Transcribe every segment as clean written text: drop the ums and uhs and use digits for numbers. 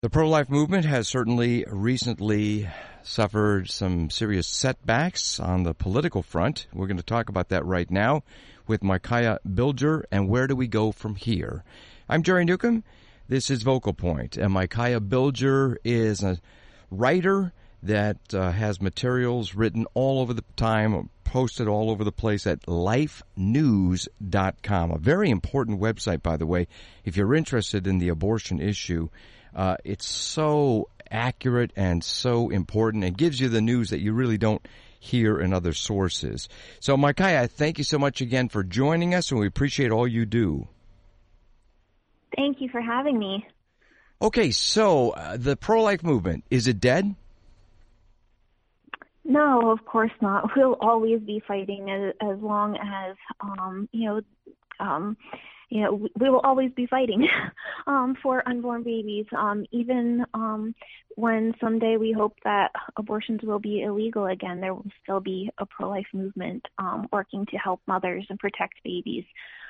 The pro-life movement has certainly recently suffered some serious setbacks on the political front. We're going to talk about that right now with Micaiah Bilger, and where do we go from here? I'm Jerry Newcomb. This is Vocal Point, and Micaiah Bilger is a writer that has materials written all over the time, posted all over the place at lifenews.com, a very important website, by the way, if you're interested in the abortion issue. It's so accurate and so important. It gives you the news that you really don't hear in other sources. So, Micaiah, thank you so much again for joining us, and we appreciate all you do. Thank you for having me. Okay, so the pro-life movement, is it dead? No, of course not. We'll always be fighting as long as, we will always be fighting for unborn babies, even when someday we hope that abortions will be illegal again. There will still be a pro-life movement working to help mothers and protect babies.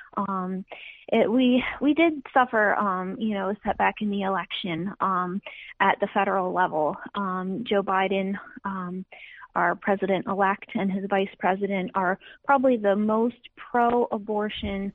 We did suffer, a setback in the election at the federal level. Joe Biden, our president-elect, and his vice president are probably the most pro-abortion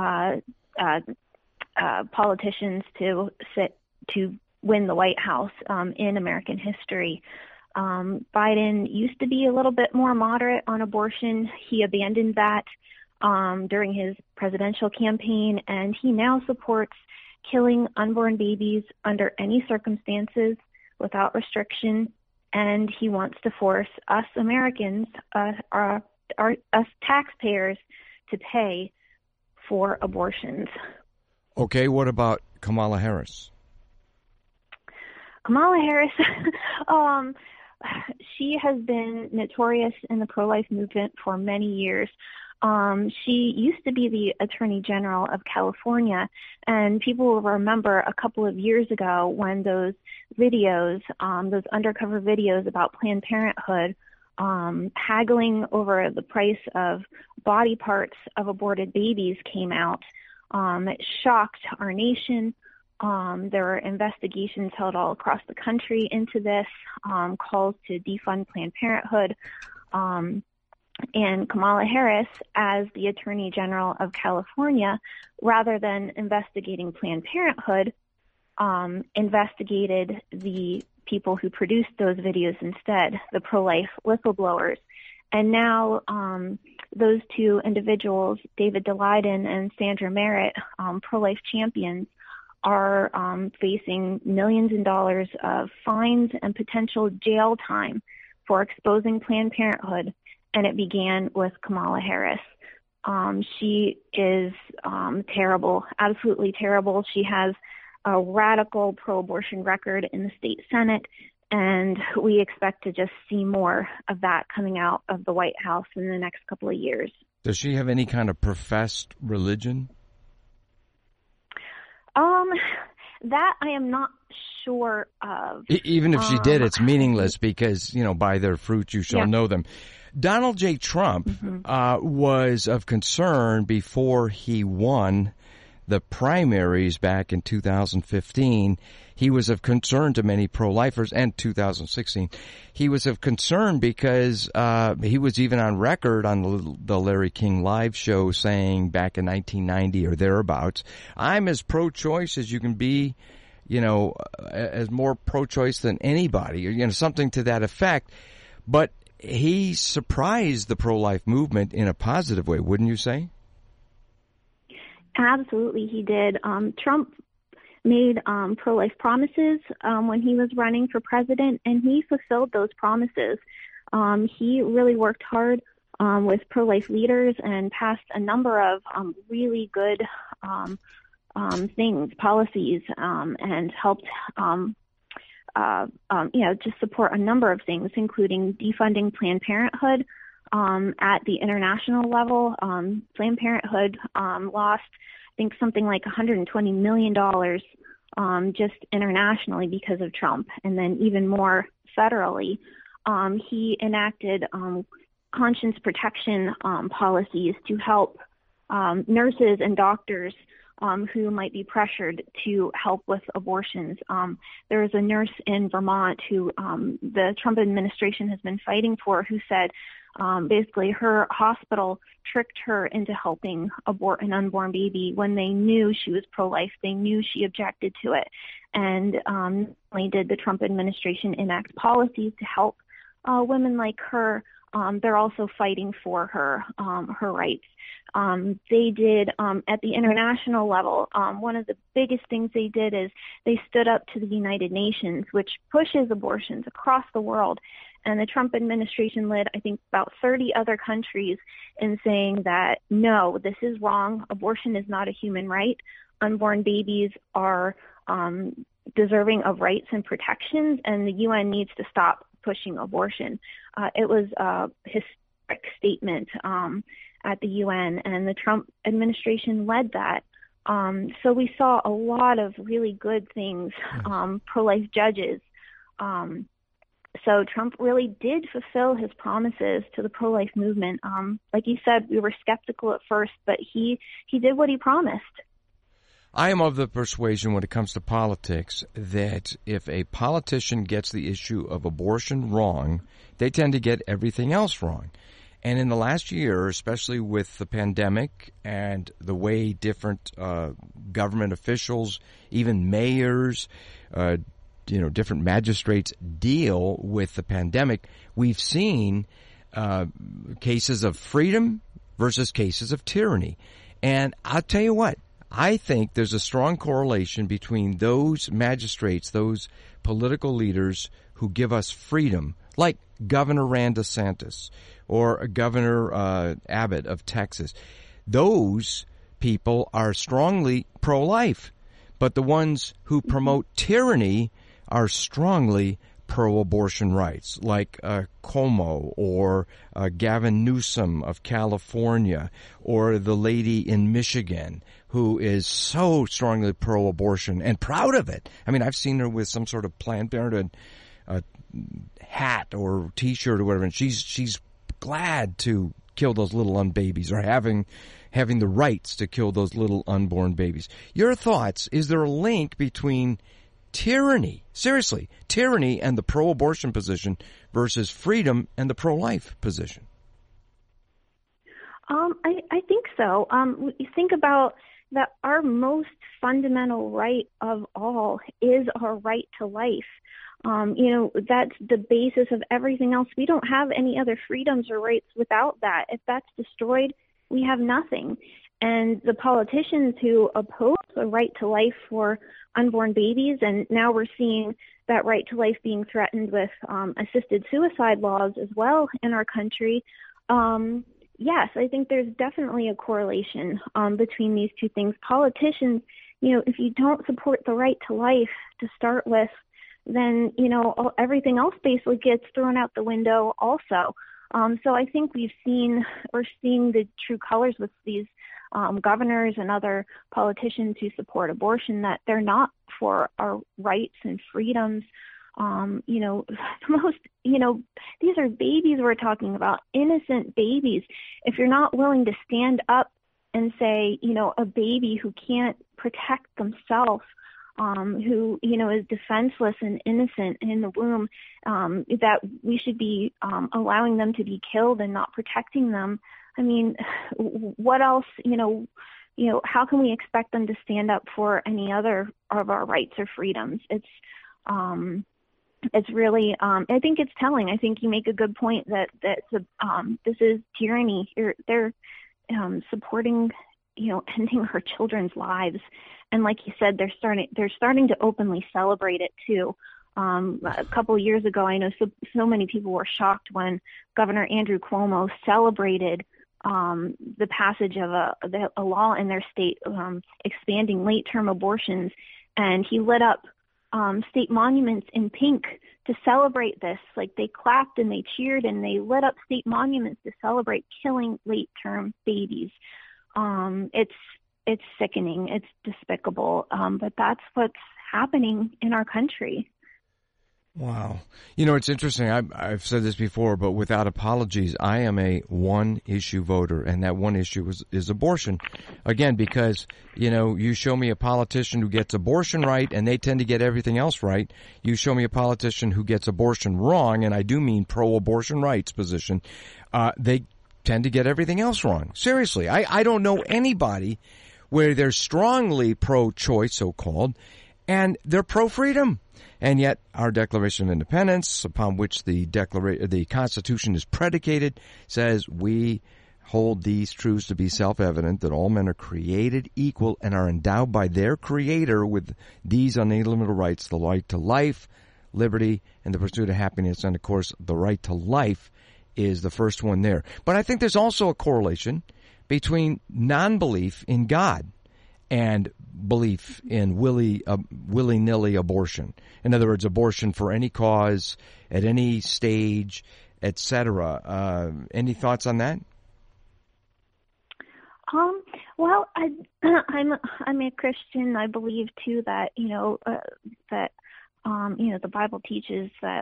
politicians to win the White House in American history. Biden used to be a little bit more moderate on abortion. He abandoned that during his presidential campaign, and he now supports killing unborn babies under any circumstances without restriction. And he wants to force us Americans, us taxpayers, to pay for abortions. Okay, what about Kamala Harris? Kamala Harris, she has been notorious in the pro-life movement for many years. She used to be the Attorney General of California, and people will remember a couple of years ago when those videos, those undercover videos about Planned Parenthood, haggling over the price of body parts of aborted babies came out. It shocked our nation. There were investigations held all across the country into this, calls to defund Planned Parenthood. And Kamala Harris, as the Attorney General of California, rather than investigating Planned Parenthood, investigated the people who produced those videos instead, the pro-life whistleblowers. And now those two individuals, David Daleiden and Sandra Merritt, pro-life champions, are facing millions in dollars of fines and potential jail time for exposing Planned Parenthood. And it began with Kamala Harris. She is terrible, absolutely terrible. She has a radical pro-abortion record in the state Senate, and we expect to just see more of that coming out of the White House in the next couple of years. Does she have any kind of professed religion? That I am not sure of. Even if she did, it's meaningless because, by their fruit you shall know them. Donald J. Trump was of concern before he won the primaries back in 2015. He was of concern to many pro-lifers, and 2016. He was of concern because he was even on record on the Larry King Live show saying back in 1990 or thereabouts, I'm as pro-choice as you can be, as more pro-choice than anybody, or, something to that effect. But he surprised the pro-life movement in a positive way, wouldn't you say? Absolutely, he did. Trump made pro-life promises when he was running for president, and he fulfilled those promises. He really worked hard with pro-life leaders and passed a number of really good things, policies, and helped just support a number of things, including defunding Planned Parenthood. At the international level, Planned Parenthood lost, I think, something like $120 million just internationally because of Trump, and then even more federally. He enacted conscience protection policies to help nurses and doctors who might be pressured to help with abortions. There was a nurse in Vermont who the Trump administration has been fighting for, who said basically her hospital tricked her into helping abort an unborn baby when they knew she was pro-life. They knew she objected to it. And not only did the Trump administration enact policies to help women like her, they're also fighting for her rights. They did at the international level. One of the biggest things they did is they stood up to the United Nations, which pushes abortions across the world. And the Trump administration led, I think, about 30 other countries in saying that, no, this is wrong. Abortion is not a human right. Unborn babies are deserving of rights and protections, and the UN needs to stop pushing abortion. It was a historic statement at the UN, and the Trump administration led that. So we saw a lot of really good things, pro-life judges. So Trump really did fulfill his promises to the pro-life movement. Like you said, we were skeptical at first, but he did what he promised. I am of the persuasion when it comes to politics that if a politician gets the issue of abortion wrong, they tend to get everything else wrong. And in the last year, especially with the pandemic and the way different government officials, even mayors, different magistrates deal with the pandemic, we've seen cases of freedom versus cases of tyranny. And I'll tell you what, I think there's a strong correlation between those magistrates, those political leaders who give us freedom, like Governor Ron DeSantis or Governor Abbott of Texas. Those people are strongly pro-life, but the ones who promote tyranny are strongly pro-abortion rights, like Cuomo or Gavin Newsom of California, or the lady in Michigan who is so strongly pro-abortion and proud of it. I mean, I've seen her with some sort of Planned Parenthood hat or T-shirt or whatever, and she's glad to kill those little babies, or having the rights to kill those little unborn babies. Your thoughts? Is there a link between tyranny, seriously, tyranny and the pro-abortion position versus freedom and the pro-life position? I think so. You think about that our most fundamental right of all is our right to life. That's the basis of everything else. We don't have any other freedoms or rights without that. If that's destroyed, we have nothing. And the politicians who oppose the right to life for unborn babies, and now we're seeing that right to life being threatened with assisted suicide laws as well in our country. Yes, I think there's definitely a correlation between these two things. Politicians, if you don't support the right to life to start with, then, everything else basically gets thrown out the window also. So I think we're seeing the true colors with these governors and other politicians who support abortion, that they're not for our rights and freedoms. These are babies we're talking about, innocent babies. If you're not willing to stand up and say, a baby who can't protect themselves, who, is defenseless and innocent in the womb, that we should be allowing them to be killed and not protecting them. I mean, what else, how can we expect them to stand up for any other of our rights or freedoms? It's really, I think it's telling. I think you make a good point that this is tyranny. They're supporting, ending her children's lives. And like you said, they're starting to openly celebrate it too. A couple of years ago, I know so many people were shocked when Governor Andrew Cuomo celebrated the passage of a law in their state expanding late-term abortions, and he lit up state monuments in pink to celebrate this. Like, they clapped and they cheered and they lit up state monuments to celebrate killing late-term babies. It's sickening. It's despicable. But that's what's happening in our country. Wow. You know, it's interesting. I've said this before, but without apologies, I am a one-issue voter, and that one issue is abortion. Again, because, you know, you show me a politician who gets abortion right, and they tend to get everything else right. You show me a politician who gets abortion wrong, and I do mean pro-abortion rights position, they tend to get everything else wrong. Seriously, I don't know anybody where they're strongly pro-choice, so-called, and they're pro-freedom. And yet our Declaration of Independence, upon which the Constitution is predicated, says we hold these truths to be self-evident, that all men are created equal and are endowed by their Creator with these unalienable rights, the right to life, liberty, and the pursuit of happiness. And, of course, the right to life is the first one there. But I think there's also a correlation between non-belief in God and belief in willy-nilly abortion. In other words, abortion for any cause, at any stage, etc. Any thoughts on that? Well, I'm a Christian. I believe too that the Bible teaches that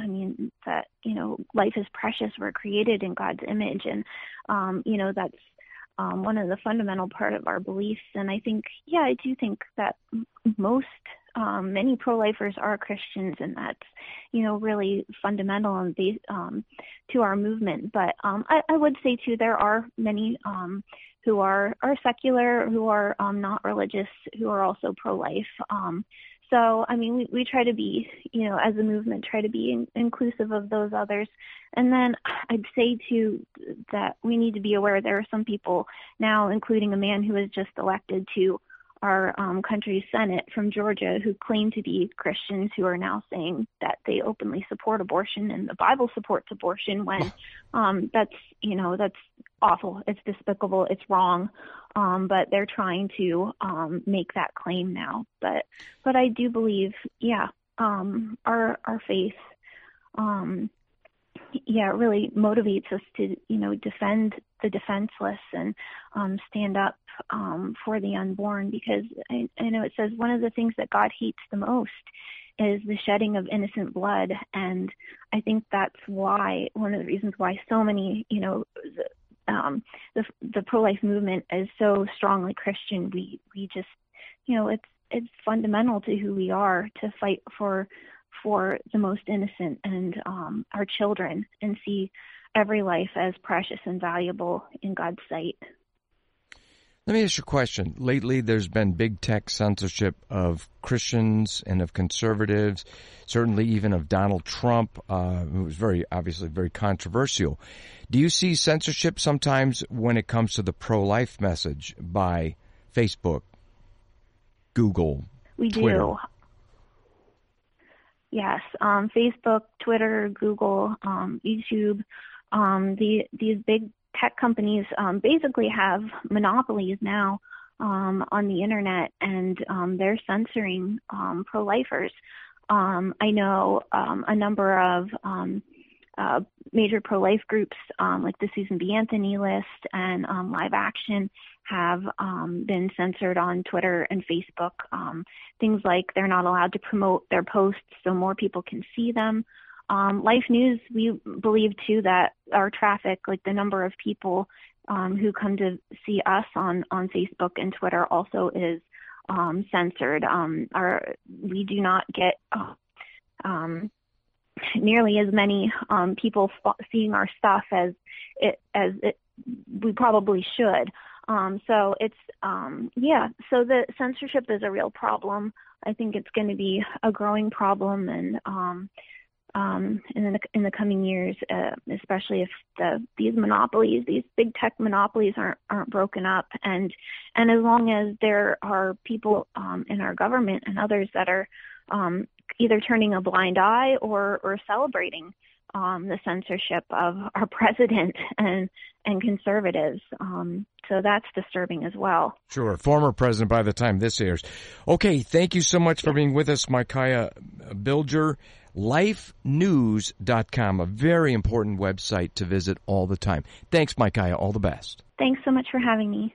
life is precious. We're created in God's image, and that's one of the fundamental part of our beliefs. And I think, I do think that many pro-lifers are Christians, and that's, really fundamental and to our movement. But I would say too, there are many who are secular, who are not religious, who are also pro-life. So, I mean, we try to be, as a movement, try to be inclusive of those others. And then I'd say, too, that we need to be aware there are some people now, including a man who was just elected to our country's Senate from Georgia, who claim to be Christians, who are now saying that they openly support abortion and the Bible supports abortion, when that's awful. It's despicable. It's wrong. But they're trying to make that claim now. But I do believe, our faith, really motivates us to, defend the defenseless and stand up for the unborn, because I know it says one of the things that God hates the most is the shedding of innocent blood. And I think that's why, one of the reasons why so many, the pro-life movement is so strongly Christian. We just, it's fundamental to who we are to fight for the most innocent and our children, and see every life as precious and valuable in God's sight. Let me ask you a question. Lately, there's been big tech censorship of Christians and of conservatives, certainly even of Donald Trump, who was obviously very controversial. Do you see censorship sometimes when it comes to the pro-life message by Facebook, Google, Twitter? Do. Yes, Facebook, Twitter, Google, YouTube, these big tech companies basically have monopolies now on the internet, and they're censoring pro-lifers. I know a number of major pro-life groups like the Susan B. Anthony List and Live Action have been censored on Twitter and Facebook. Things like they're not allowed to promote their posts so more people can see them. Life News, we believe too that our traffic, like the number of people who come to see us on Facebook and Twitter, also is censored. We do not get nearly as many people seeing our stuff as we probably should. So it's so the censorship is a real problem. I think it's going to be a growing problem, and in the coming years, especially if these monopolies, these big tech monopolies, aren't broken up, and as long as there are people in our government and others that are either turning a blind eye or celebrating the censorship of our president and conservatives. So that's disturbing as well. Sure. Former president by the time this airs. Okay. Thank you so much for being with us, Micaiah Bilger. LifeNews.com, a very important website to visit all the time. Thanks, Micaiah. All the best. Thanks so much for having me.